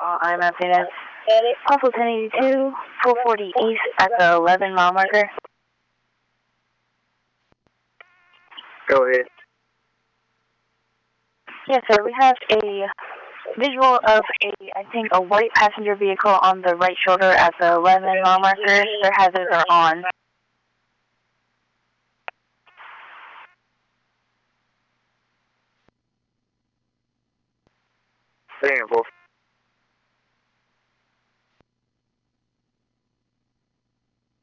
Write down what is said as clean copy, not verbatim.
I'm at Phoenix. Possible 1082, 440 East at the 11-mile marker. Go ahead. Yes, sir. We have a visual of I think, a white passenger vehicle on the right shoulder at the 11-mile marker. Their hazards are on. Damn, both.